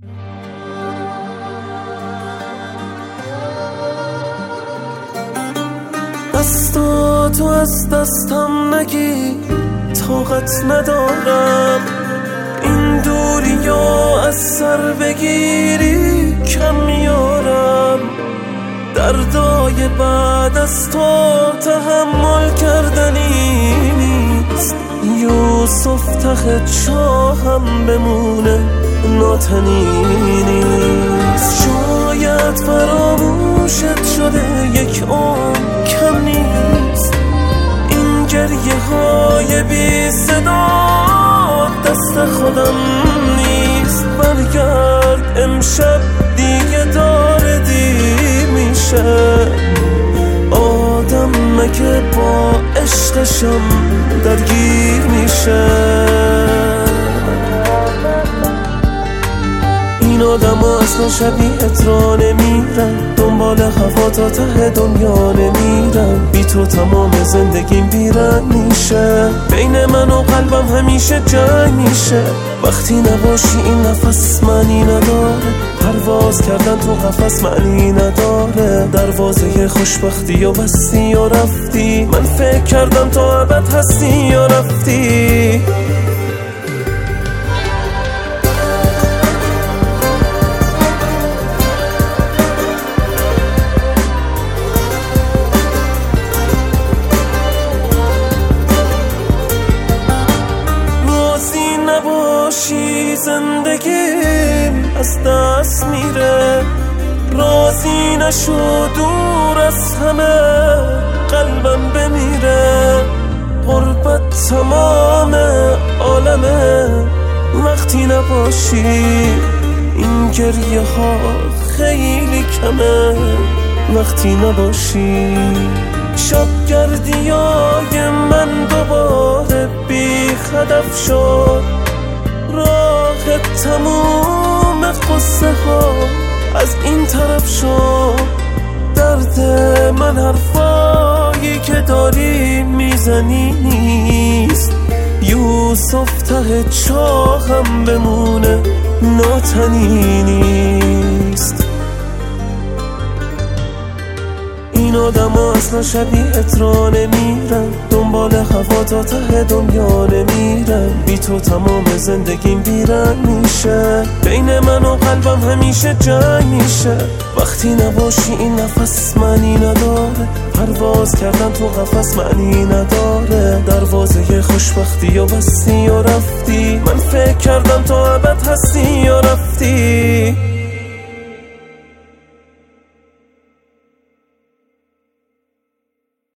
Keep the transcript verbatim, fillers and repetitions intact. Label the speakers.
Speaker 1: دستاتو از دستم نگی، طاقت ندارم این دوریو از سر بگیری، کم میارم دردای بعد از تو تحمل کردنی نیست. یوسف ته چاهم بمونه ناتنی نیست. شاید فراموشت شده یک عمر کم نیست. این گریه های بی صدا دست خودم نیست. برگرد امشب دیگه داره دیر میشه. آدم مگه با عشقشم درگیر میشه. این آدم ها اصلا شبیهت را نمیرن، دنبال هوا تا ته دنیا نمیرن. بی تو تمام زندگیم بیرنگ میشه. بین من و قلبم همیشه جنگ میشه. وقتی نباشی این نفس معنی نداره. پرواز کردن تو قفس معنی نداره. دروازه خوشبختی و بستی و رفتی. من فکر کردم تا ابد هستی یا رفتی. نباشی زندگیم از دست میره. راضی نشو دور از همه قلبم بمیره. غربت تمام عالمه وقتی نباشی. این گریه ها خیلی کمه وقتی نباشی. شب گردیای من دوباره بی هدف شد. راه تموم قصه ها از این طرف شد. درد من حرفایی که داری میزنی نیست. یوسف ته چاهم بمونه ناتنی نیست. این آدم ها اصلا شبیهت را نمیرن، دنبال هوا تا ته دنیا نمیرن. بی تو تمام زندگیم بیرنگ میشه. بین من و قلبم همیشه جنگ میشه. وقتی نباشی این نفس معنی نداره. پرواز کردن تو قفس معنی نداره. دروازه خوشبختی و بستی و رفتی. من فکر کردم تا ابد هستی یا رفتی.